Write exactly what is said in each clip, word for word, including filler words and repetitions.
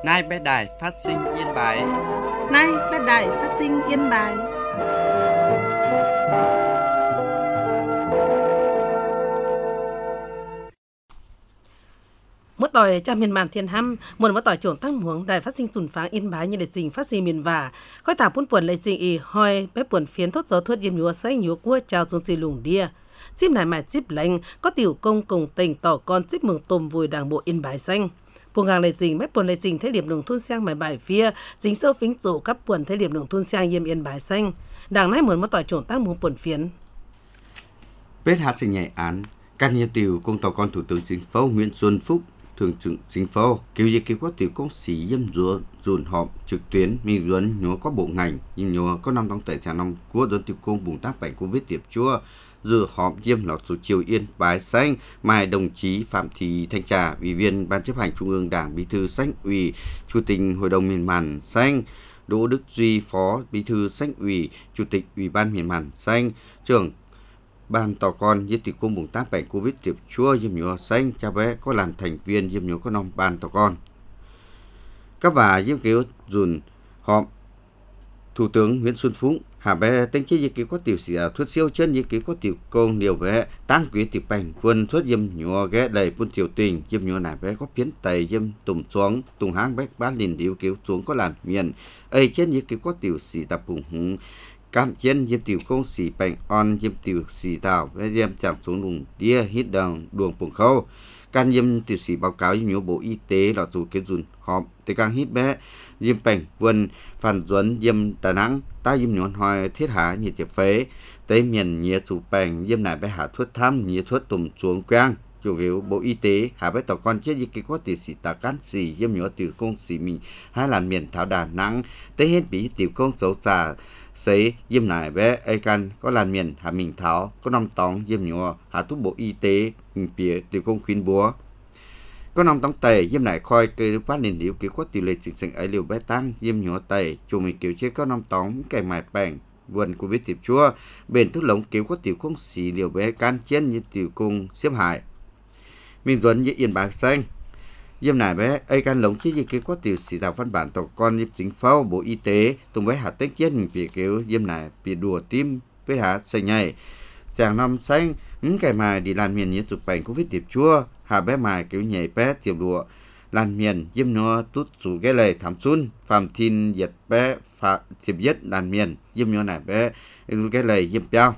Nay bé đài phát sinh Yên Bái. Nay bé đài phát sinh Yên Bái. Mất tỏi cho miền màn thiên hăm, muốn mất tỏi trưởng tăng muống đài phát sinh sùn pháng Yên Bái như lịch trình phát sinh miền vả, khói thả phun quần lịch trình y hoi bé quần phiến thốt gió thuốc yếm nhúa xanh nhúa cua chào xuống xì lùng đia. Chip này mà chip lành có tiểu công cùng tình tỏ con chip mừng tôm vùi đảng bộ Yên Bái xanh. Phùng hàng lịch trình bé quần lịch trình thế điểm đường thôn sang mài bài phía dính sâu phính rủ cấp quần thế điểm đường thôn sang yếm Yên Bái xanh. Đảng này muốn mất tỏi trưởng tăng muống quần phiến. Bết hạt sinh nhạy án can nhiệm tiểu công tỏ con thủ tướng chính phủ Nguyễn Xuân Phúc thường trực chính phủ kêu gì kêu có tiểu công sĩ dâm dùa dùn họp trực tuyến mình luận nhớ có bộ ngành nhưng nhớ có năm trong tài sản năm của đơn tiểu công bùng tác bệnh covid tiệp chua dự họp diêm lọt số chiều Yên Bái xanh mai đồng chí Phạm Thị Thanh Trà ủy viên ban chấp hành trung ương Đảng bí thư Xanh ủy chủ tịch hội đồng miền màn xanh Đỗ Đức Duy phó bí thư Xanh ủy chủ tịch ủy ban miền màn xanh trưởng ban tỏ con với tiểu công bùng tác bệnh covid tiệp chua diêm nhúa xanh cha bé có làm thành viên diêm nhúa có năm ban tỏ con các và diêm kéo dùn họp thủ tướng Nguyễn Xuân Phúc hà bé tính chế diêm kéo có tiểu sĩ thuốc siêu chân diêm kéo có tiểu công điều bé tăng quý tiểu bệnh vươn thuốc diêm nhúa ghé đầy buôn tiểu tình diêm nhúa này bé có biến tây diêm tùng xuống tùng háng bé bán liền điếu kéo xuống có làm miền ấy trên diêm kéo có tiểu sĩ tập bùng hùng cam trên diêm tiểu công sĩ bệnh on diêm tiểu sĩ tàu với diêm chạm xuống đùng đia hít đằng đường bùng khâu can diêm tiểu sĩ báo cáo với bộ y tế là dù cái dùn họp thì càng hít bé diêm bệnh vườn phản duẩn diêm Đà Nẵng ta diêm nhọn hoài thiết hạ nhiệt tiệp phế tới miền nhiệt chủ bệnh diêm này bé hạ thuốc thăm nhiệt thuốc tùm xuống quang chủ yếu bộ y tế hạ bé tàu con chết gì cái có tiểu sĩ ta cán sĩ diêm nhọn tiểu công sĩ mình hai là miền thảo Đà Nẵng tới hết bị tiểu công xấu xả sấy diêm này bé ai can có làm miền hạ mình tháo có năm tóng diêm nhọ hạ thuốc bộ y tế mình bìa tiểu công khuyên búa có năm tóng tẩy diêm này khoi cây phát nền điếu kiểu có tỷ lệ sinh sinh ấy liều bé tăng diêm nhọ tẩy chủ mình kiểu chế có năm tóng cày mài bèn vườn covid tiệp chua bền thuốc lống kiểu có tiểu công xì liều bé can chiến như tiểu công xếp hại mình duẩn với Yên Bái xanh diêm này bé ai can lống chế gì cái có tiểu sĩ tạo văn bản tàu con diêm chính phủ bộ y tế cùng với hạt tết chết mình vì kiểu diêm này bị đùa tim với hạt xanh nhảy chàng năm xanh những cái mài đi làm miền nhiệt tụt bệnh covid tiệp chua hà bé mài kiểu nhảy bé tiệp đùa làm miền diêm nó tút rủ cái lời thảm xuân phạm thiên diệt bé phạm tiệp giết làm miền diêm nó này bé cái lời diêm piao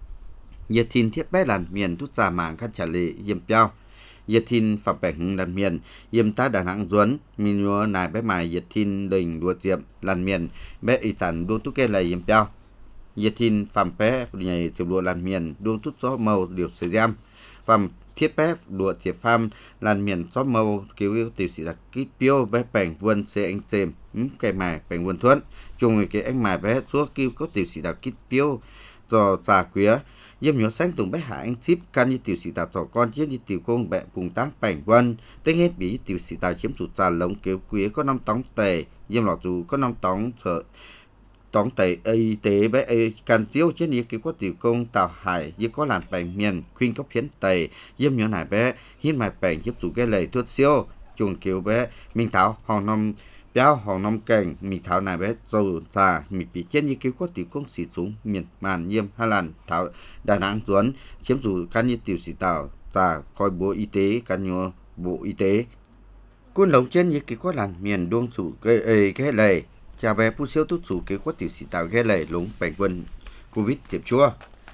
diệt thiên thiết bé làm miền tút ra mạng khăn trả lệ diêm piao diệt thiên phạm bệnh làm miền diêm tá Đà Nẵng duẩn mình nhớ này bé mài diệt thiên đình đùa tiệm làm miền bé y sản đua tút cái lời diêm piao diệt thiên phạm bé nhảy tiệp đùa làm miền đua tút gió màu điều sử giam phạm thiết bé đùa tiệp pham làm miền gió màu cứu yêu tiểu sĩ là kít piêu bé bèn vươn xe anh xem cái mài bèn vươn thuận chung cái anh mài bé suốt kêu có tiểu sĩ là kít piêu do già quía diêm nhớ sáng tùng bé hạ anh ship can như tiểu sĩ tàu trò con chết như tiểu công bẹ cùng tám bèn vân tính hết bị tiểu sĩ tàu chiếm chủ trà lống kéo quía có năm tóng tề diêm lọt dù có năm tóng sợ tóng tẩy y tế bé ấy can chiếu trên ý kiến có tiểu công tàu hải như có làm bệnh miền khuyên cấp hiến tẩy diêm nhỏ này bé hiến mài bệnh giúp chủ cái lời thuốc siêu chuồng kiểu bé mình tháo hòn năm béo hòn năm cảnh mình tháo này bé dầu già mình bị trên ý kiến có tiểu công xịt xuống miền màn diêm hai lần tháo Đà Nẵng duẩn chiếm chủ can như tiểu sĩ tàu già coi bộ y tế can nhớ bộ y tế quân lồng trên ý kiến có làm miền đuông chủ cái ấy cái lời chào bé phu siêu tốt chủ kế có tiểu sĩ tạo ghé lệ lúng bệnh vân covid tiệp chua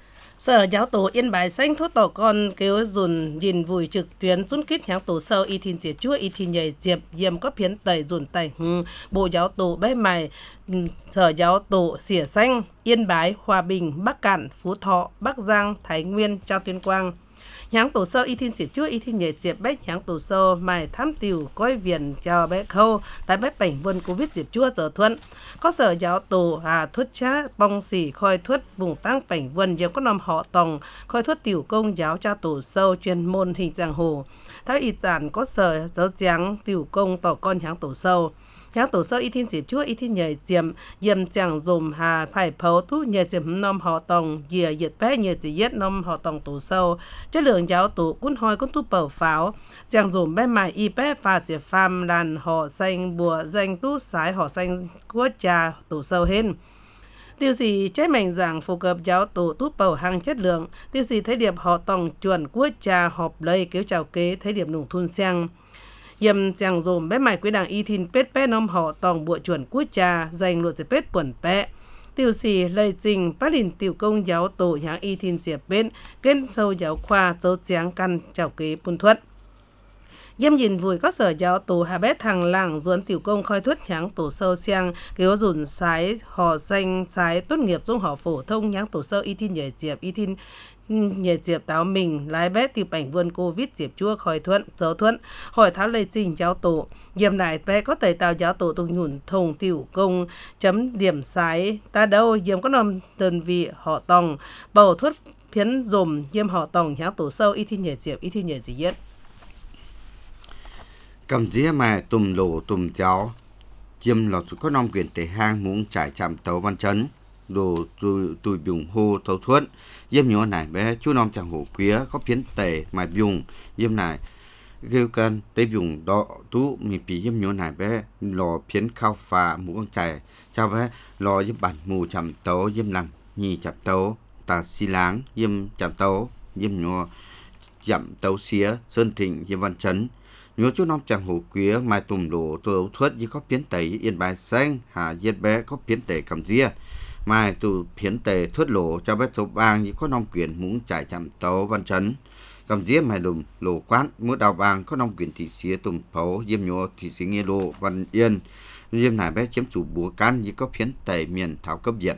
Sở giáo tổ Yên Bái xanh thốt tỏ con kêu dùn nhìn vùi trực tuyến rút kít hãng tổ sâu y thìn diệp chua y thìn nhảy diệp diêm có phiến tẩy dùn tẩy hư bộ giáo tổ bé mài sở giáo tổ xỉa xanh Yên Bái Hòa Bình Bắc Cạn Phú Thọ Bắc Giang Thái Nguyên Trao Tuyên Quang nháng tổ sơ y thiên diệp chua y thiên nhảy diệp bách nháng tổ sơ mài thám tiểu coi viền cho bé khâu đại bách bảy vườn covid diệp chua giờ thuận có sở giáo tổ hà thuất chá bong xỉ khoi thuất vùng tăng bảy vườn diệp có nằm họ tòng khoi thuất tiểu công giáo cho tổ sâu chuyên môn hình giang hồ thái y giản có sở giáo giáng tiểu công tỏ con nháng tổ sâu nhang tổ sơ y thiên diệp chúa y thiên nhảy diệm diệm chẳng dùm hà phải phấu thu nhảy diệm nôm họ tòng dìa diệt bé nhảy chỉ yết nôm họ tòng tổ sâu chất lượng giáo tổ cún hoi cún tu bầu pháo chẳng dùm bé mài y bé pha diệp pham làn họ xanh bùa danh tu sái họ xanh quốc cha tổ sâu hên tiêu gì trái mảnh giảng phổ cập giáo tổ tu bầu hàng chất lượng tiêu gì thấy điệp họ tòng chuẩn quốc cha họp lây kéo chào kế thấy điệp nùng thun sang yếm chẳng dùm bé mày quý đảng y thìn pết pết nôm họ tòng bộ chuẩn quốc cha dành luật pết quần pẹ tiêu xì lây trình phát đình tiểu công giáo tổ nhãng y thìn diệp bên kết sâu giáo khoa dấu tráng căn chào kế phun thuật yếm nhìn vùi các sở giáo tổ hà bét thằng làng duẩn tiểu công khoi thuất nhãng tổ sâu xiang kéo dùn sái họ xanh sái tốt nghiệp dung họ phổ thông nhãng tổ sâu y thìn nhảy diệp y thìn nhảy diệp táo mình lái bé từ cảnh vườn covid diệp chua khỏi thuận dấu thuận hỏi tháo lây trình giáo tổ yếm lại bé có thể tạo giáo tổ tung nhủn thùng tiểu công chấm điểm sái ta đâu yếm có nằm đơn vị họ tòng bầu thuất phiến dùm yếm họ tòng nhãng tổ sâu y thìn nhảy diệp y thìn nhảy gì yết cầm dĩa mà tùm lỗ tùm cháu chiêm lọt có nông quyền tế hang muốn trải chạm tàu văn chấn đồ tùi tùi dùng hô thấu thuận yếm nhỏ này bé chú nông chẳng hổ quía có phiến tề mà dùng yếm này kêu cân tế dùng đọ tú mì pì yếm nhỏ này bé lò phiến khao phà mũ con chài chào bé lò yếm bản mù chạm tàu yếm lằng nhì chạm tàu tà xi láng yếm chạm tàu yếm nhỏ chạm tàu xía sơn thịnh yếm văn chấn nhớ chú nông chẳng hổ quía mai tùm lỗ thấu thuận như có phiến tề yên bài xanh hà yết bé có phiến tề cầm dĩa mai từ phiến tề thuyết lộ cho bé số bang như có nông quyền muốn trải chạm tàu văn chấn cầm dĩa mai đùm lộ quán mỗi đào bang có nông quyền thị xía tùm phấu diêm nhô thị xí nghe lộ văn yên diêm này bé chiếm chủ búa can như có phiến tề miền thảo cấp việt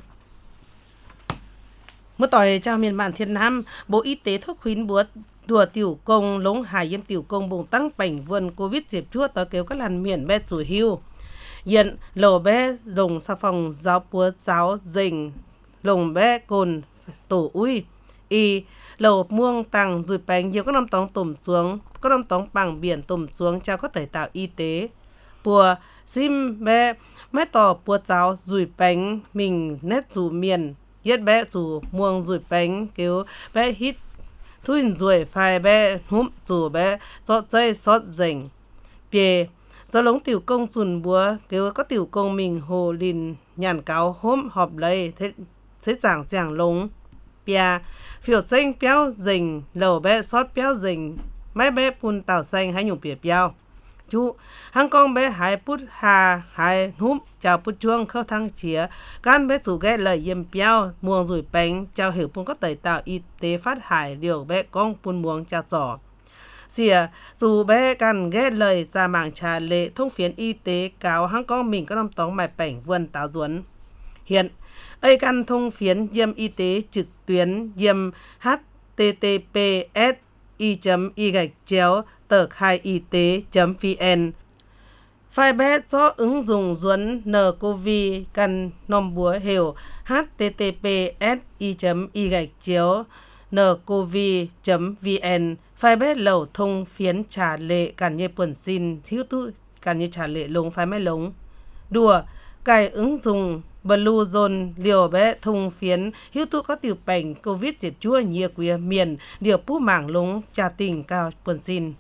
มื่อต่อยเจ้าเมียนบ้านเทียนน้ำbộ y tế thuốc khuyến búa đùa tiểu công lống hải yếm tiểu công bùng tăng bệnh vườn covid diệp chuaต่อkêu các làn miền bé rủi hưu hiện lầu bé lồng xà phòng giáo búa giáo dình lồng bé cồn tổ ui y lầu muông tăng rủi bánh nhiều các năm tống tùm xuống các năm tống bằng biển tùm xuống cho có thể tạo y tế bùa sim bé mái tỏ búa giáo rủi bánh mình nét rủ miền yết bé rủ muông rủi bánh kêu bé hít thui rủi phai bé húm rủ bé sót dây sót dình bề do lống tiểu công dùn búa kêu có tiểu công mình hồ lìn nhàn cáo hôm họp lấy thế thế giảng giảng lống bia phiểu xanh béo dình lầu bé sót béo dình mấy bé pun tàu xanh hay nhung bìa béo chú hàng con bé hai put hà hai húm chào put chuông khâu thăng chía gan bé chủ ghé lời yếm béo muông rủi bánh chào hiểu pun có tẩy tạo y tế phát hải điều bé con pun muông cha giỏ xìa dù bé cần ghé lời ra mạng trà lệ thông phiến y tế cáo hàng con mình có năm tóng bài bảnh vườn táo duẩn hiện ấy căn thông phiến yếm y tế trực tuyến yếm h t t p s y y gạch chéo tờ khai y tế vn phai bé cho ứng dụng duẩn ncov căn nom búa hiểu h t t p s y y gạch chéo ncov vn phai bé lẩu thông phiến trả lệ cản như quần xin thiếu tu cản như trả lệ lống phai máy lống đùa cài ứng dụng Blue Zone liều bé thông phiến hiếu tu có tiểu bệnh covid diệp chua nhia quìa miền điều pu mảng lống trà tình cao quần xin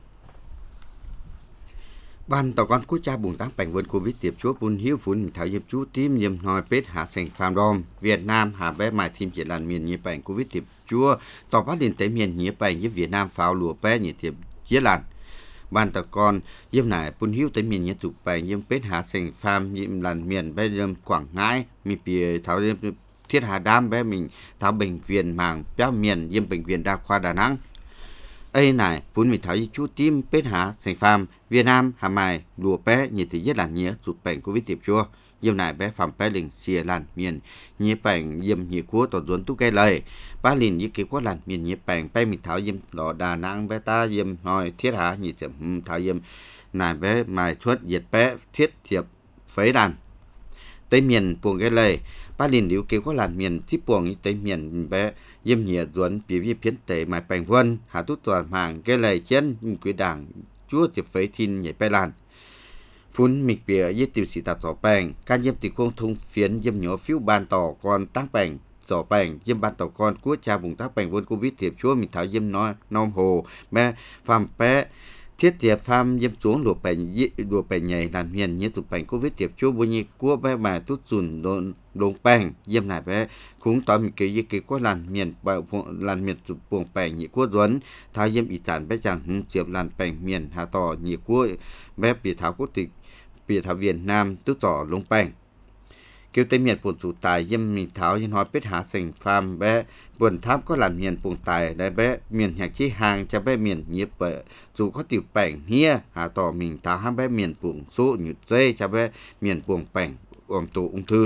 ban tàu con quốc gia bùng tăng bệnh vườn covid diệp chua bùn hiếu phun thảo diệp chú tím nhầm nói pết hạ sành phàm đom Việt Nam hạ bé mài thêm chỉ làn miền nhia bệnh covid diệp chua tàu phát liên tế miền nhia bệnh với Việt Nam pháo lụa bé nhia diệp chia làn ban tàu con yếm này bùn hiếu tới miền nhia tụ bệnh yếm pết hạ sành phàm yếm làn miền bé yếm Quảng Ngãi mi bìa thảo yếm thiết hà đam bé mình thảo bệnh viện mảng béo miền yếm bệnh viện đa khoa Đà Nẵng ấy này phun mình thảo chú tim pết hạ sành phàm Việt Nam hà mài lùa bé nhiệt thì rất là nhía tụ bệnh covid diệp chua yếm này bé phạm bé lình xìa làn miền nhía bệnh yếm nhía cua tổ duẩn tu cây lời ba lìn như kiểu có làn miền nhía bệnh bé mình thảo yếm lọ Đà Nẵng bé ta yếm hỏi thiết hạ nhị tiệm thảo yếm này bé mài thuất diệt bé thiết thiệp phấy đàn tây miền buồng cái lời ba lìn điếu kiểu có làn miền tiếp buồng tây miền bé yếm nhía duẩn biểu yếm phiến tệ mài bệnh vân hạ tút toàn hàng cái lời trên quý đảng chúa tiệp phấy thiên nhảy bé làn phun mịch bìa yết tiểu sĩ tạt giỏ bèng can yếm tiểu công thông phiến yếm nhỏ phiếu ban tỏ còn tăng bèng giỏ bèng yếm ban tỏ con của cha vùng tăng bèng vốn covid tiệp chúa mình tháo yếm nói nom hồ mẹ phàm pé thiết tiệp phàm yếm xuống lụa bèng lụa bèng nhảy làm hiền như tụ bèng covid tiệp chúa bùi nhị của bé mà tút dùn đồn đồn bèng yếm này bé cũng tỏ mình kỹ yếm kỹ của làn miền làn miền tụ buồng bèng nhị của duấn tháo yếm ý tản bé chẳng chiệp làn bèng miền hà tỏ nhị của bé bị tháo quốc tịch bị thảo Việt Nam tức tỏ lông bèng kêu tây miền buồn chủ tài yếm mình tháo yên hóa biết hạ sành phàm bé buồn tháp có làm miền buồn tài đại bé miền nhạc chi hàng cho bé miền nhiếp bệ dù có tiểu bèng hia hà tỏ mình tháo hai bé miền buồn số nhụt dây cho bé miền buồn bèng ổn tổ ung thư.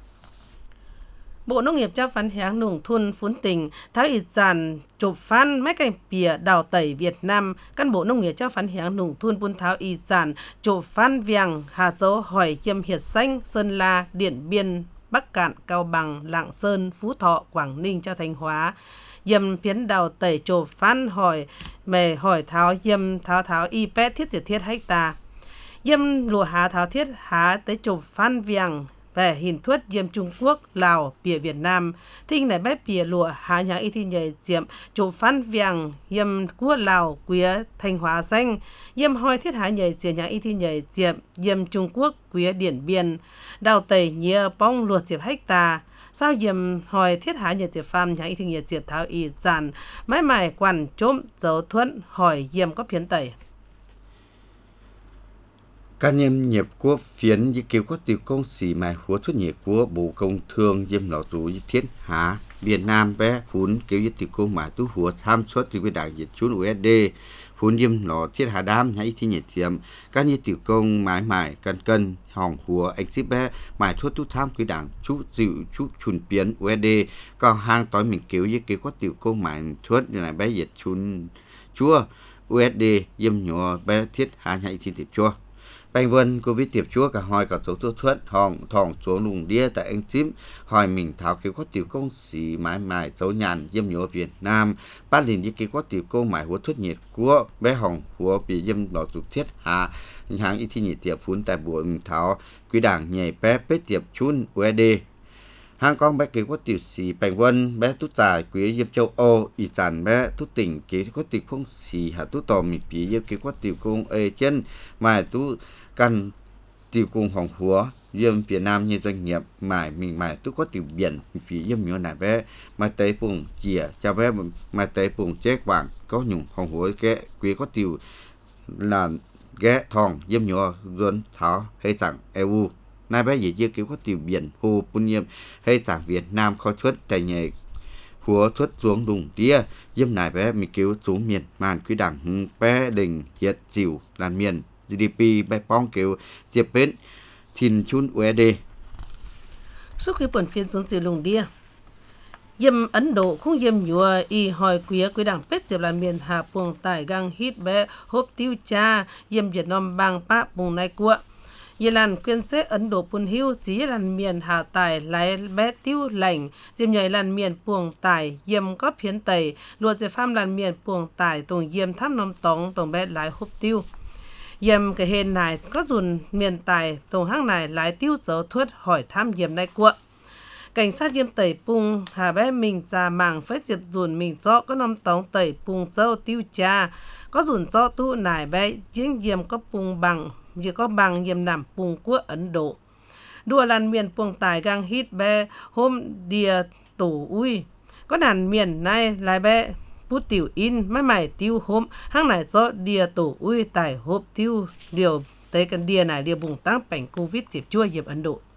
Bộ Nông nghiệp cho phán háng nông thôn phún tỉnh tháo ít dàn chụp phan mấy cành bìa đào tẩy Việt Nam căn Bộ Nông nghiệp cho phán háng nông thôn phún tháo ít dàn chụp phan viàng Hà Châu hỏi chiêm hiệt xanh Sơn La Điện Biên Bắc Cạn Cao Bằng Lạng Sơn Phú Thọ Quảng Ninh cho Thanh Hóa yếm phiến đào tẩy chụp phan hỏi mề hỏi tháo yếm tháo tháo y pet thiết diệt thiết hecta yếm lúa há tháo thiết há tới chụp phan viàng về hình thuất yếm Trung Quốc, Lào, bìa Việt Nam. Thinh này bếp bìa lụa há nháng y thi nhảy diệm chủ phan viàng yếm của Lào, quía Thanh Hóa xanh. Yếm hoi thiết há nhảy diệm nháng y thi nhảy diệm yếm Trung Quốc, quía Điện Biên. Đào tẩy nhia bong luột diệp hecta. Sao yếm hoi thiết há nhảy diệp pham nháng y thi nhảy diệp tháo y dàn. Mãi mải quản trôm dấu thuẫn hỏi yếm có phiến tẩy. Các nhiệm nghiệp của phiến như kêu có tiểu công sĩ mài húa xuất nhiệt của Bộ Công Thương yếm lọ rú thiết há Việt Nam bé phún kêu như tiểu công mài tú húa tham suất từ cái đảng diệt chún u ét đê phún yếm lọ thiết há đám hay thi nhiệt tiệm các như tiểu công mái mài cân cân hỏng húa anh ship bé mài thuốc tú tham cái đảng chú dịu chú chun biến u ét đê còn hang tối mình kêu như kêu có tiểu công mài thuốc như này bé diệt chun chúa u ét đê yếm nhỏ bé thiết há hay thi tiệp chua bèn vân covid tiệp chúa cả hỏi cả số thuốc thuốc hòng thòng số lùng đĩa tại anh chím hỏi mình tháo kêu có tiểu công sĩ mãi mãi dấu nhàn yếm nhỏ Việt Nam bắt liền như kêu có tiểu công mãi húa thuốc nhiệt của bé hồng húa bị yếm đỏ dục thiết hạ hàng y thi nhiệt tiệp phun tại buổi mình tháo quý đảng nhảy bé bế tiệp chun u ét đê hàng con bé kêu có tiểu sĩ bèn vân bé tút tài quý yếm châu Âu y sản bé tút tỉnh kêu có tiểu công sĩ hạ tút tò mình bị yếm kêu có tiểu công ê chân mà tút căn tiểu cùng hồng húa yếm Việt Nam như doanh nghiệp mải mình mải tôi có tiểu biển vì yếm nhỏ này bé mà tới vùng chìa cho bé mà tới vùng chết vàng có nhung hồng húa cái quý có tiểu là ghé thòng yếm nhỏ dân tháo hay rằng e u nay bé gì chưa kiểu có tiểu biển hồ bún yếm hay rằng Việt Nam khó xuất tại nhảy húa xuất xuống đùng tía yếm này bé mình kiểu xuống miền màn quý đảng bé đình hiệt chịu làm miền giê đê pê bay bong kiểu tiếp bên thìn chun u ét đê. Suốt khi bẩn phiên xuống dưới lùng đia, yếm Ấn Độ không yếm nhua y hỏi quía quý đảng pết diệp là miền Hà Puồng tải gang hít bé hốp tiêu cha yếm Việt Nam bang pa bùng nai cua. Yê làn quyên xế Ấn Độ Pun Hiu chỉ làn miền Hà Tài lái bé tiêu lành, diêm nhảy làn miền Puồng Tài yếm có phiến tẩy, luật giải pham làn miền Puồng Tài tổng yếm tháp nông tống tổng bé lái hốp tiêu. Yếm cái hên này có dùn miền Tài tổng hang này lái tiêu dấu thuất hỏi tham yếm này cuộn. Cảnh sát yếm tẩy pung hà bé mình già màng phép diệp dùn mình do có nông tống tẩy pung dâu tiêu cha, có dùn do tu nải bé diễn yếm có pung bằng vì có bằng yếm nằm pung của Ấn Độ. Đùa làn miền Puồng Tài gang hít bé hôm đìa tổ ui. Có đàn miền này lại bé bút tiểu in mấy mày tiêu hôm hang này do đìa tổ ui tải hộp tiêu điều tới cần đìa này đìa bùng tăng bệnh Covid dịp chua dịp Ấn Độ.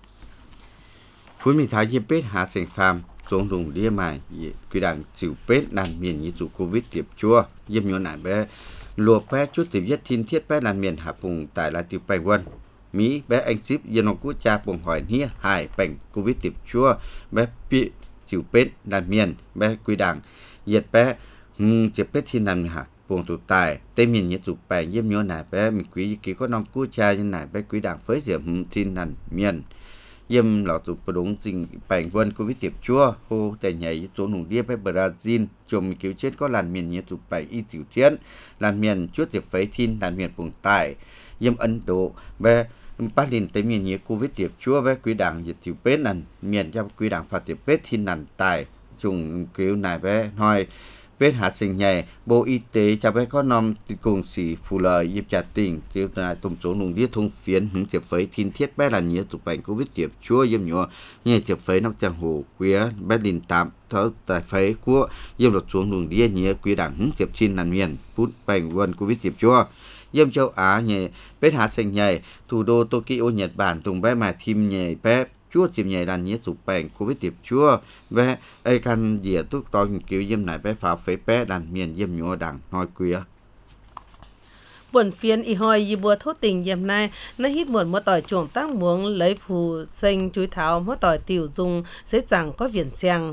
Phú mình thái yếm bết hạ sành phàm xuống đùng đĩa mài quý đảng chịu bết đàn miền như chủ Covid tiệp chua yếm nhỏ nải bé lùa bé chút tiệp nhất thiên thiết bé đàn miền hạ bùng tại là tiệp bèn vân Mỹ bé anh ship yên nó cú cha bùng hỏi hia hải bệnh Covid tiệp chua bé bị chịu bết đàn miền bé quý đảng nhiệt bé ừm tiệp bết thiên nằm hạ buồng tụ tài tây miền như tụ bèn yếm nhỏ nải bé mình quý kỳ có nông cú cha như nải bé quý đảng phơi diệm thiên nằm miền yếm lão tụ bờ đúng trình bệnh vân covid tiệp chua hô tại nhảy chỗ nùng điệp với Brazil chùm cứu chết có làn miền nhiệt tụ bệnh y tiểu chiến làn miền chuốt tiệp phấy thin làn miền vùng tải yếm Ấn Độ về Bắc Linh tới miền nhiệt covid tiệp chua với quý đảng nhiệt tiểu pết nàn miền cho quý đảng phạt tiệp pết thin làn tải chủng cứu này với hỏi vết hạt sinh nhảy Bộ Y tế cho bé có năm cùng sĩ phù lời dịp trả tỉnh tiêu tại tổng số nùng điết thông phiến hứng tiệp phấy thiên thiết bé là nhớ tụ bệnh covid tiệp chua yếm nhỏ nhẹ tiệp phấy năm chẳng hồ quía bé linh tạm thở tại phấy của yếm lột xuống nùng điết nhớ quý đảng hứng tiệp chin làn miền phút bệnh vân covid tiệp chua yếm châu Á nhẹ vết hạt sinh nhảy thủ đô Tokyo Nhật Bản tùng bé mà thim nhẹ bé chúa chìm nhảy đàn nhớ chụp bệnh covid tiệp chúa về ai căn dĩa thuốc to kiểu dâm này bé phá phế bé đàn miền dâm nhua đằng nói queer buồn phiền y hoi y bùa thốt tình dầm này nó hít buồn mua tỏi chuồng tác muống lấy phù xanh chuối thảo mua tỏi tiểu dùng sẽ chẳng có viền xeng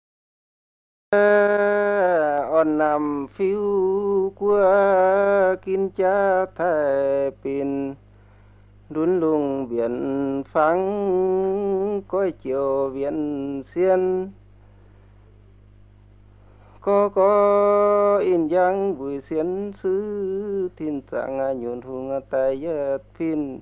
on nằm phiêu qua kinh cha thề pin đun lùng biển phẳng coi chiều biển xiên có có in giang vui xiên xứ thiên trạng nhuận hùng tay yết pin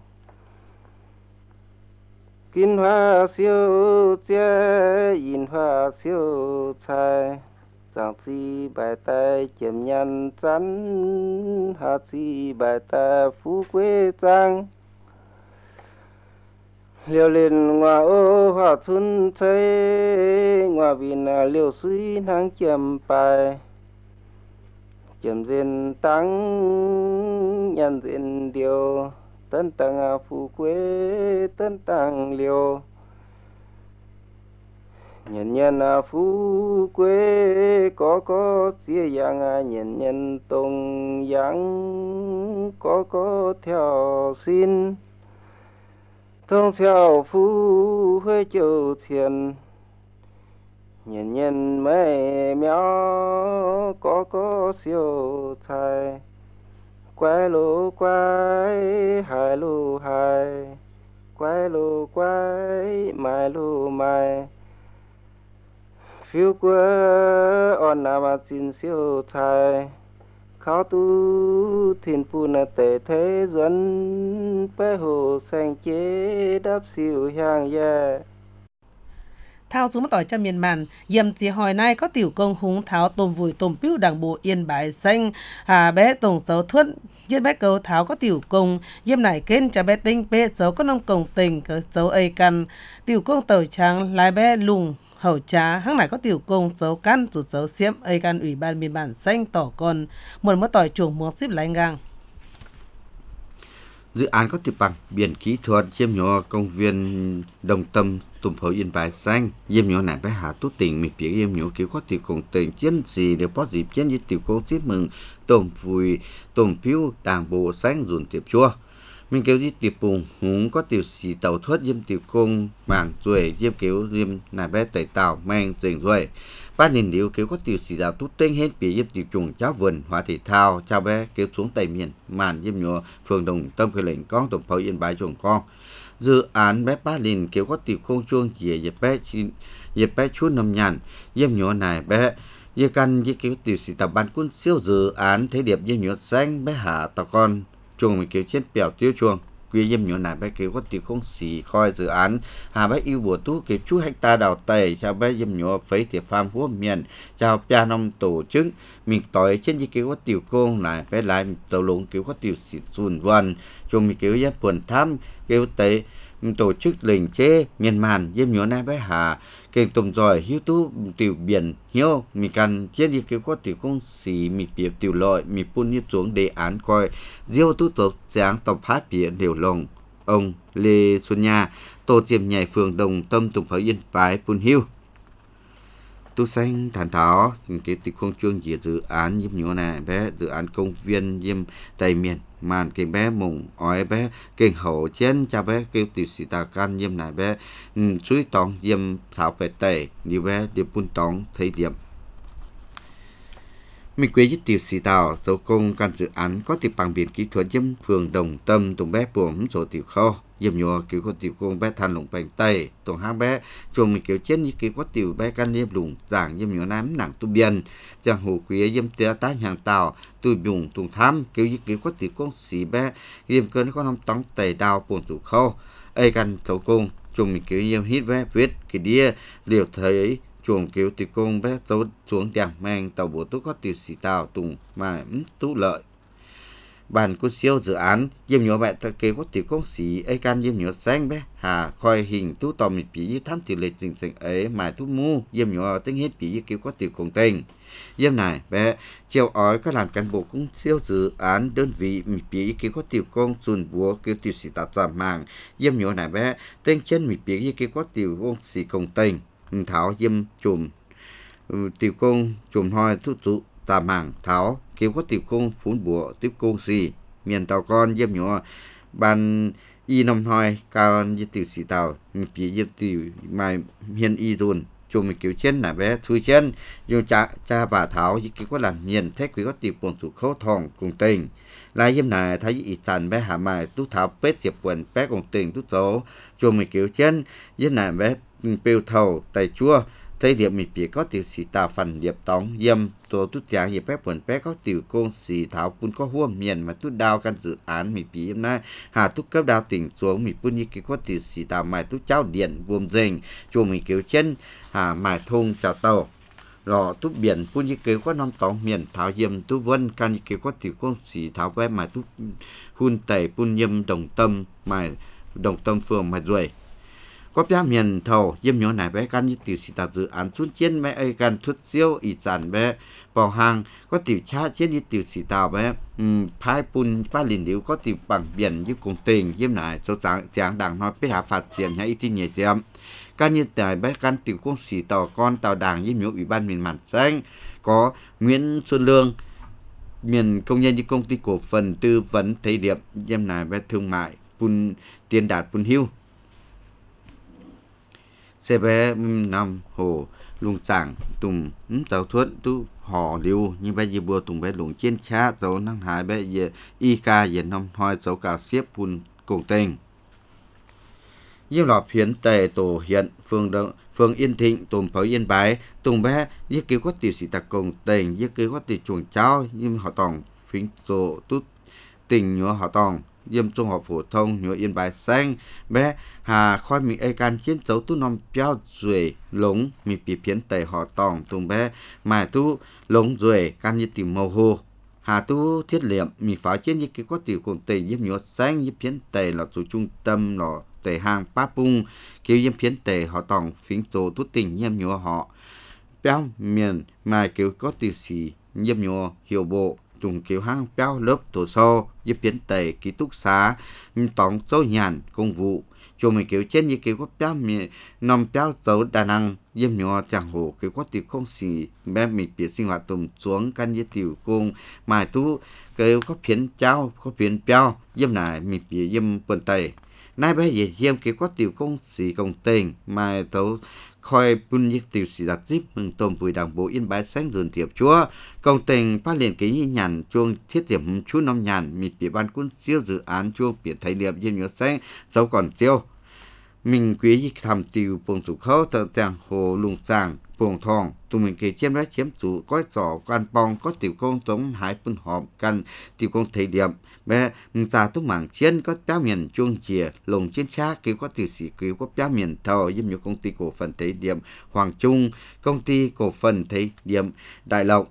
kinh hoa siêu chế in hoa siêu trai giang chi bài tay chém nhăn chắn hạ chi bài tay phú quê trang liều lên ngoa ô hoa xuân chơi ngoa vin liều suy nắng chém bài chém dền tăng nhân dền điều tân tăng phú quê tân tăng liều nhân nhân phú quê có có chia yang nhân nhân tông yang có có theo xin thông theo phú huế châu thiền nhân nhân mẹ méo có có siêu thai quái lô quái hai lô hai quái lô quái mai lô mai phiêu quê on nam xin siêu thai khao tu thiên phu na tề thế duẩn bé hồ sang chế đáp siêu hàng ye thao xuống tỏi cho miền màn yếm chỉ hồi nay có tiểu công húng tháo tôm vùi tôm piu đảng bộ Yên Bái xanh hà bé tổng dấu thuất yếm bé cầu tháo có tiểu công yếm này kên cho bé tinh bé dấu có nông công tình có dấu ấy căn tiểu công tỏi trắng lái bé lùng hậu trá hăng này có tiểu công dấu căn tụt dấu xiêm ấy căn ủy ban miền bản xanh tỏ con một mất tỏi chuồng mua ship lái ngang dự án có tiếp bằng biển kỹ thuật chiêm nhỏ công viên Đồng Tâm tùm phấu Yên Bái xanh yếm nhỏ này bé hà tốt tình mình phía yếm nhỏ kiểu có tiểu công tình chiến gì đều có dịp chiến với tiểu công chít mừng tôm vui tôm phiếu đàng bộ xanh dùn tiệp chua mình kêu đi tiệp bùng húng có tiểu xì tàu thuất yếm tiểu công mảng ruồi yếm kiểu yếm này bé tẩy tàu mang dình ruồi ba nhìn điệu kiểu có tiểu xì đào tút tinh hết bị yếm tiểu trùng cháu vườn hóa thể thao chào bé kiểu xuống tây miền màn yếm nhỏ phường Đồng Tâm khởi lệnh con tổng phấu Yên Bái chuồng con dự án bé ba nhìn kiểu có tiểu công chuông chìa dịp bé dịp bé chút nằm nhàn yếm nhỏ này bé yếm căn với kiểu tiểu xì tàu ban quân siêu dự án thế điệp yếm nhỏ xanh bé hạ tàu con chuồng mình kiểu trên bèo tiêu chuồng quy yếm nhỏ này bé kiểu có tiểu công xì khoi dự án hà bé yêu bùa tú kiểu chú hecta đào tây chào bé yếm nhỏ phấy tiệp farm húa miền chào pia năm tổ chức mình tỏi trên như kiểu có tiểu công này bé lại tàu lũng kiểu có tiểu xì xuân vân chuồng mình kiểu yếm quần thăm kiểu tây tổ chức lệnh chế miền màn yếm nhỏ này bé hà kênh tôm giỏi hiếu tú tiểu biển hiếu mình cần trên như kiểu có tiểu công xì mình biểu tiểu lợi mình phun như xuống đề án coi diêu tú tổ sáng tập phát biển đều lòng ông Lê Xuân Nha tổ chiêm nhảy phường Đồng Tâm tùng pháo Yên Bái phun hiu tu xanh thản tháo cái tiểu công chương gì dự án yếm nhỏ này bé dự án công viên yếm tây miền màn cái bé mùng ói bé cái hậu chén cho bé kêu tiểu sĩ tà can yếm này bé suối tòng yếm thảo về tây đi bé đi phun tòng thấy điểm mình quê với tiểu sĩ tàu dấu công căn dự án có tiệp bằng biển kỹ thuật yếm phường Đồng Tâm tùng bé buồng số tiểu khâu yếm nhỏ kiểu có tiểu công bé than lủng bành tây tổng hang bé chuồng mình kiểu chết như kiểu có tiểu bé can yếm lủng giảng yếm nhỏ nám nặng tu biên chẳng hồ quý yếm tía tái hàng tàu tu dùng tùng tham kiểu như kiểu có tiểu công xì bé yếm cơn có năm tóng tẩy đào buồn chủ khâu ai can thấu công chuồng mình kiểu yếm hít bé viết cái đĩa liều thấy chuồng kiểu tiểu công bé tấu xuống đèn mang tàu bộ tú có tiểu xì tàu tùng mà tú lợi bàn của siêu dự án yếm nhỏ bạn ta kêu có tiểu công sĩ ấy can yếm nhỏ sáng bé hà khoi hình tú tòm mịt bị thám tỷ lệ trình trình ấy mà tú mu yếm nhỏ tính hết bị kêu có tiểu công tình yếm này bé chiều ói các làm cán bộ cũng siêu dự án đơn vị mịt bị kêu có tiểu công chuẩn búa kêu tiểu sĩ tạt giảm màng yếm nhỏ này bé tên chân mịt bị kêu có tiểu công sĩ công tình tháo yếm chùm tiểu công chùm hoi tú trụ tà màng tháo kêu có tiểu công phun bùa tiếp công gì miền tàu con yếm nhỏ ban y năm hoi cao như tiểu sĩ tàu bị yếm tiểu mai hiền y dùn chùm mình kiểu chân là bé thui chân dùng cha cha và tháo như kiểu có làm miền thế quý có tiểu quần chủ khâu thòng cùng tình lại yếm này thấy ý sản bé hà mai tú tháo pết diệp quần bé cùng tình tú số chùm mình kiểu chân yếm này bé bêu thầu tay chua thấy điểm mình bị có tiểu sĩ tàu phần điệp tóng yếm tổ tú giảng hiệp bé quần bé có tiểu công sĩ tháo pun có huom miền mà tú đào căn dự án mình bị yếm này hà tú cấp đào tỉnh xuống mình pun như kiểu có tiểu sĩ tàu mày tú trao điện vuông dình chùm mình kiểu chân hà mài thùng chào tàu lò tú biển pun như kiểu có năm tóng miền tháo yếm tú vân can như kiểu có tiểu công sĩ tháo bé mà tú hun tẩy pun yếm đồng tâm mài đồng tâm phường mài ruồi có bé miền thầu yếm nhỏ này bé can như tiểu sĩ tàu dự án xuống chiến bé ai can thut siêu ý sản bé vào hàng có tiểu cha chiến như tiểu sĩ tàu bé um, phái pun phá lìn điếu có tiểu bằng biển như cùng tình yếm này số sáng sáng đảng nói biết hạ phát triển hay ít nhẹ chém can như tại bé can tiểu công sĩ tàu con tàu đảng yếm nhỏ ủy ban miền mặt xanh có Nguyễn Xuân Lương miền công nhân như công ty cổ phần tư vấn Thế Điệp yếm này bé thương mại pun tiền đạt pun hưu xe bé năm hồ luồng sảng tùng tàu thuận tu họ liu như bây giờ bùa tùng bé luồng trên cha dấu năng hải bé giờ y ca giờ năm hoi dấu cả xếp pun cùng tình như lọ phiến tề tổ hiện phương đông phương Yên Thịnh tùng pháo Yên Bái tùng bé như kêu có tiểu sĩ tạc cùng tình như kêu có tiểu chuồng cháu nhưng họ tòng phím tổ tút tình nhớ họ tòng yếm trung học phổ thông nhớ Yên Bái xanh bé hà khoi mình ai can chiến dấu tu nom piao ruồi lống mình bị phiến tẩy họ tòng tùng bé mài tu lống ruồi can như tìm màu hồ hà tu thiết liệm mình phá chiến như cái có tiểu cùng tẩy yếm nhớ xanh như phiến tẩy là chủ trung tâm là tẩy hàng papung kêu yếm phiến tẩy họ tòng phím tổ tu tình yếm nhớ họ piao miền mài kêu có tiểu sĩ yếm nhớ hiểu bộ trùng kiểu hang béo lớp tổ so giúp biến tẩy ký túc xá tổng số nhàn công vụ cho mình kiểu trên như kiểu có béo miệng nằm béo dấu đà năng yếm nhỏ chẳng hồ kiểu có tiểu công sĩ bé mình biết sinh hoạt tùm xuống căn như tiểu công mài tú kiểu có phiến cháu có phiến béo yếm này mình biết yếm bần tẩy nay bé về yếm kiểu có tiểu công sĩ công tình mài tấu khoi pun như tiểu sĩ đặt zip mừng tôm bùi đảng bộ Yên Bái sáng dồn tiệp chúa công tình phát liền ký như nhàn chuông thiết điểm chú năm nhàn mịt bị ban quân siêu dự án chuông biệt thấy điệp yên nhớ sáng dấu còn siêu mình quý thầm tiêu buồng chủ khâu tờ tàng hồ lùng sàng buồng thòng tụi mình kể chiếm đấy chiếm chủ có sỏ can bong có tiểu công giống hải pun họp can tiểu công thấy điểm bé già túc mảng chiến có béo miền chuông chìa lồng chiến xác kêu có tiểu sĩ kêu có béo miền thầu giúp nhiều công ty cổ phần thấy điểm Hoàng Trung công ty cổ phần thấy điểm Đại Lộc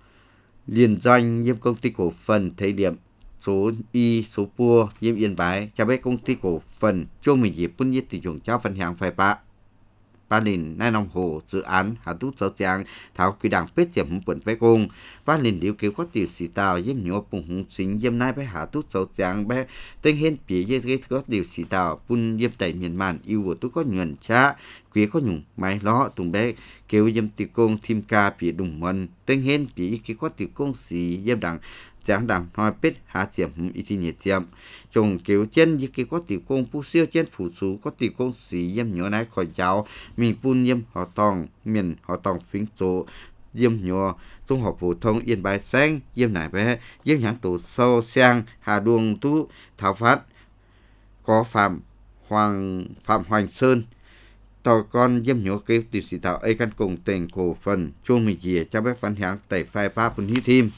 liên doanh giúp công ty cổ phần thấy điểm số y số pua giúp Yên Bái cho bé công ty cổ phần chuông mình dịp pun nhất tỷ dùng cháu phần hàng phải bạ ba lìn nay nông hồ dự án hà tú sở trang thảo quy đảng bết diệm bẩn bé công ba lìn điều kiểu có tiểu sĩ tàu yếm nhỏ bùng hùng xính yếm nay bé hà tú sở trang bé tên hiên bỉ yếm cái có tiểu sĩ tàu pun yếm tẩy miền màn yêu của tú có nhuận cha quý có nhung máy ló tùng bé kêu yếm tiểu công thêm ca bỉ đùng mần tên hiên bỉ cái có tiểu công sĩ yếm đảng giảng đảng nói bết hạ diệm y thi nhiệt diệm trồng kiểu trên như cái có tiểu công pu siêu trên phủ sú có tiểu công sĩ yếm nhỏ này khỏi giáo mình pun yếm họ tòng miền họ tòng phím số yếm nhỏ trung học phổ thông Yên Bái xanh yếm này bé yếm nhãn tổ sâu sang hà đuông tú thảo phát có phạm Hoàng Phạm Hoành Sơn tàu con diêm nhổ kêu từ sĩ tạo ấy căn cùng tiền cổ phần chuông mì chìa cho bé phán hãng tẩy phai ba phần hít thêm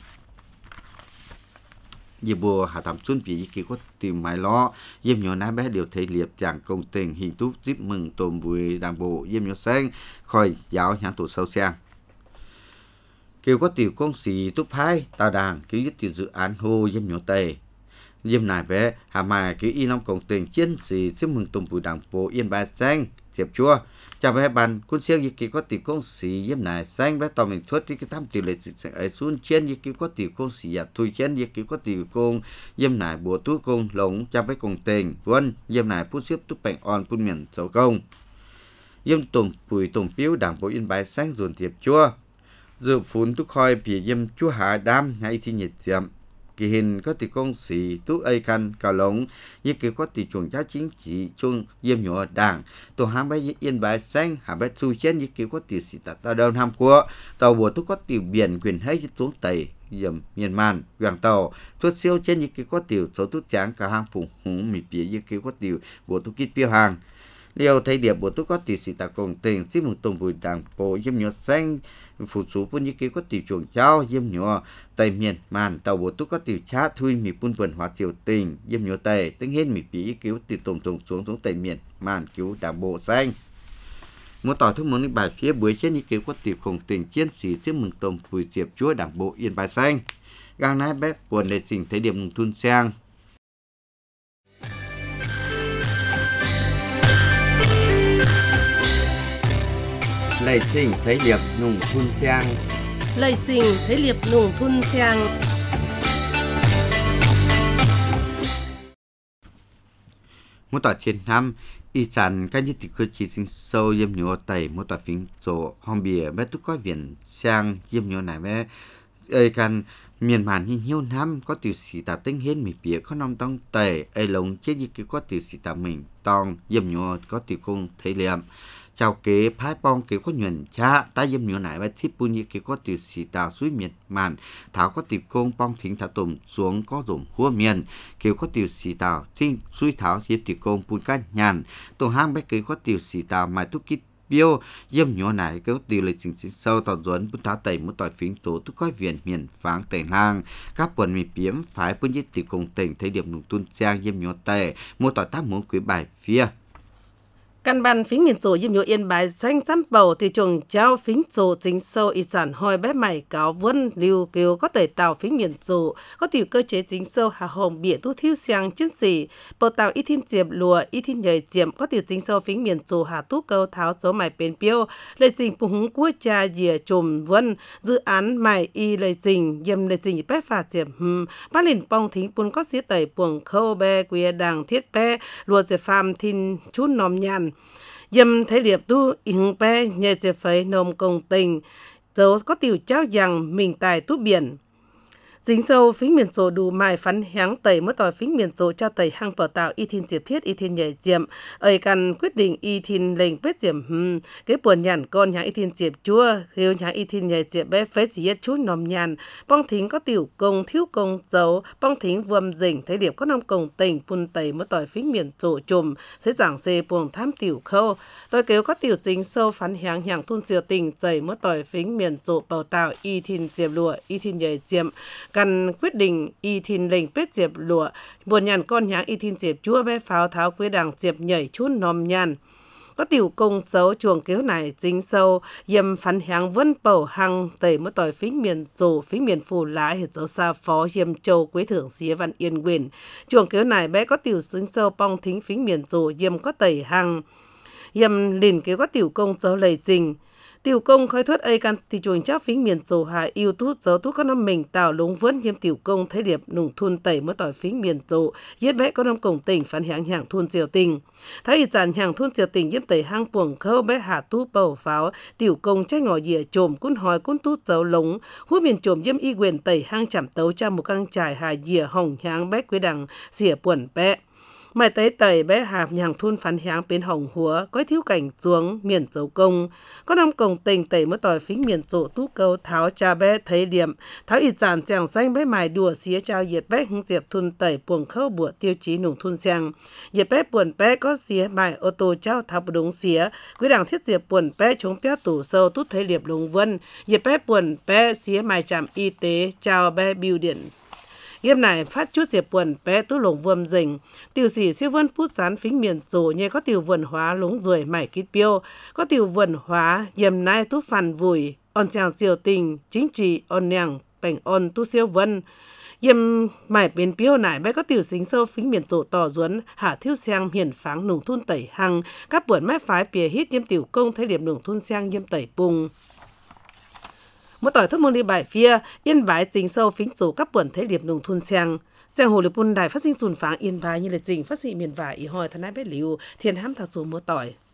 diêm bùa hạ thảm xuân bị kỳ có tìm mái lo diêm nhổ ná bé điều thấy liệp chẳng công tình hình túc giúp mừng tôm bùi đảng bộ diêm nhổ sang khỏi giáo nhãn tổ sâu sang kêu có tiểu công sĩ túc phai tà đảng kêuยึt tiểu dự án hồ diêm nhổ tây diêm này bé hà mai kêu y long công tình chiến sĩ giúp mừng tôm bùi đảng bộ yên bài sang diệp chua chào bé bạn cuốn siêu như kỳ có tiểu công sĩ diêm này sang bé tao mình thoát đi cái tham tiểu lệ sự ấy xuống chiến như kỳ có tiểu công sĩ à thui chiến như kỳ có tiểu công diêm này bùa tú công lồng chào bé công tình vân diêm này phút xếp túc bệnh on phun miền sầu công diêm tùng bùi tùng piếu đảng bộ yên bài sang dồn diệp chua dự phun túc khoi bị diêm chua hạ đam hay thi nhiệt diệm kỳ hình có tiểu công sĩ tú ấy căn cào lồng như kỳ có tiểu chuồng giáo chính trị chuông diêm nhỏ đảng tổ ham bay yên bài xanh hà bay su chen như kỳ có tiểu sĩ tạt tàu đơn ham của tàu bùa tú có tiểu biển quyền hay xuống tây diêm miền man hoàng tàu tuốt siêu trên như kỳ có tiểu số tú tráng cả hang phụng hùng mì bía như kỳ có tiểu bùa tú kít piêu hàng liều thấy điệp bùa tú có tiểu sĩ tạt công tình xin mừng tùng bùi đảng bộ diêm nhỏ xanh phụ số pun như kia có tiểu chuồng trao diêm nhỏ tây miền màn tàu bộ túc có tiểu chát thui mì pun vườn hóa triều tình diêm nhỏ tây tính hết mì pí cứu tiểu tổng tổng xuống xuống tây miền màn cứu đảng bộ xanh một tỏi thức món bài phía bưởi trên như kia có tiểu khổng tình chiến sĩ trước mừng tôm phùi diệp chúa đảng bộ yên bài xanh gang nái bếp buồn để trình thấy điểm thun sang Lệ trình thấy liệp nùng thun sang Lệ trình thấy liệp nùng thun sang một tỏi trên năm y sản các nhất tịch cơ chỉ sinh sâu diêm nhổ tẩy một tỏi phím sổ hòm bìa bé túc có viện sang diêm nhổ này bé ơi căn miền màn như nhiều năm có tiểu sĩ tà tính hết mì bìa có năm tông tẩy ấy lồng chết như cái có tiểu sĩ tà mình tòng diêm nhổ có tiểu công thấy liệm chào kế phái bong kế có nhuận cha ta diêm nhổ này bé thiết pun như kế có tiểu sĩ tà suối miền màn thảo có tiểu công bong thính thảo tùm xuống có dùng hua miền kế có tiểu sĩ tà thinh suối thảo diêm tiểu công pun cá nhàn tổ hang bé kế có tiểu sĩ tà mai túc kít biêu diêm nhổ này có tiểu lịch trình sinh sâu tàu duẩn pun thảo tẩy một tỏi phím tổ túc coi viện miền pháng tẩy lang các quần mì biếm phái pun như tiểu công tỉnh thấy điểm nùng tuôn trang diêm nhổ tẩy một tỏi tác muốn quý bài phía căn bản phím miền tổ diêm nhổ yên bài xanh trăm bầu thì chuồng trao phím tổ chính sâu y sản hoi bé mày cáo vân lưu kiều có thể tạo phím miền tổ có tiểu cơ chế chính sâu hà hồng bịa tu thiêu sang chiến sĩ bầu tạo y thiên diệp lùa y thiên nhảy diệm có tiểu chính sâu phím miền tổ hà tu câu tháo dấu mày bền piêu lệ trình phù húng cua trà dìa chùm vân dự án mày y lệ trình diệm lệ trình bé phạt diệm hừm bát lìn bong thính pun có xía tẩy buồng khâu bè quìa đàng thiết bé lùa diệp phàm thìn chút nòm nhàn dâm thấy liệp tu hình pe nhờ chế phấy nôm công tình dấu có tiểu trao rằng mình tài tu biển chính sâu phím miền tổ đủ mài phán háng tẩy mới tỏi phím miền tổ cho tẩy hang bờ tạo y thiên diệp thiết y thiên nhảy diệm ấy căn quyết định y thiên lệnh quyết diệm hừm cái buồn nhàn con nhà y thiên diệp chua thiếu nhà y thiên nhảy diệp bé phế chỉ yết chút nòm nhàn bong thính có tiểu công thiếu công dấu bong thính vườm dình thấy điệp có năm công tình phun tẩy mới tỏi phím miền tổ chùm sẽ giảng xê buồng tham tiểu khâu tôi kêu có tiểu chính sâu phán háng hàng thun diệu tình tẩy mới tỏi phím miền tổ bờ tạo y thiên diệp lụa y thiên nhảy diệm căn quyết định y thiên lệnh quyết diệp lụa buồn nhàn con nháng y thiên diệp chúa bé pháo tháo quế đằng diệp nhảy chút nòm nhàn có tiểu công dấu chuồng kéo này chính sâu dầm phán háng vân bầu hăng tẩy mới tỏi phím miền tổ phím miền phù lá hiệt dấu xa phó hiểm châu quế thưởng xía văn yên quyền chuồng kéo này bé có tiểu chính sâu bong thính phím miền tổ dầm có tẩy hăng dầm lìn kéo có tiểu công dấu lầy trình tiểu công khơi thuất ấy căn thì chuồng chắc phím miền tổ hà yêu tút dấu tút có năm mình tạo lúng vớn diêm tiểu công thấy điệp nùng thun tẩy mới tỏi phím miền tổ giết bé có năm cổng tỉnh phản hạng hàng thun triều tình thấy dàn hàng thun triều tình diêm tẩy hang buồng khâu bé hạ tu bầu pháo tiểu công trái ngỏ dìa trồm cún hòi cún tút dấu lúng hút miền trồm diêm y quyền tẩy hang chạm tấu cha một căng trải hà dìa hồng háng bé quế đằng xỉa buồn bé Mày tới tẩy bé hạp nhàng thun phản háng bên hồng húa, có thiếu cảnh xuống miền dấu công. Có năm công tình tẩy mới tỏi phính miền chỗ tú câu tháo cha bé thấy liệm. Tháo ít giản chàng xanh bé mài đùa xía trao nhiệt bé hứng diệp thun tẩy buồng khâu bùa tiêu chí nùng thun sang. Nhiệt bé buồn bé có xía mài ô tô trao tháo đúng xía. Quý đảng thiết diệp buồn bé chống bé tủ sâu tút thấy liệp lùng vân. Nhiệt bé buồn bé xía mài trạm y tế trao bé biêu điện. Yếm này phát chút diệp buồn bé tú lồng vườm rình. Tiểu sĩ siêu vân phút sán phính miền rổ như có tiểu vườn hóa lúng ruồi mải kít biêu. Có tiểu vườn hóa yếm nai tú phàn vùi. On chàng siêu tình, chính trị, on nhàng, bảnh on tú siêu vân. Yếm mải bên biêu này bé có tiểu xính sâu phính miền rổ tỏ duấn. Hạ thiếu sang hiển pháng nùng thun tẩy hăng. Các buồn mái phái bìa hít yếm tiểu công thấy điểm nùng thun sang yếm tẩy bùng. Một tỏi thức môn đi bài phía, yên bái chính sâu phính chủ các buồn thế liệp nùng thun sang. Giang hồ liệp bùn đài phát sinh dùn pháng yên bái như là trình phát sinh miền vải ý hồi thân ái bé liu, thiên hám thạc dù một tỏi.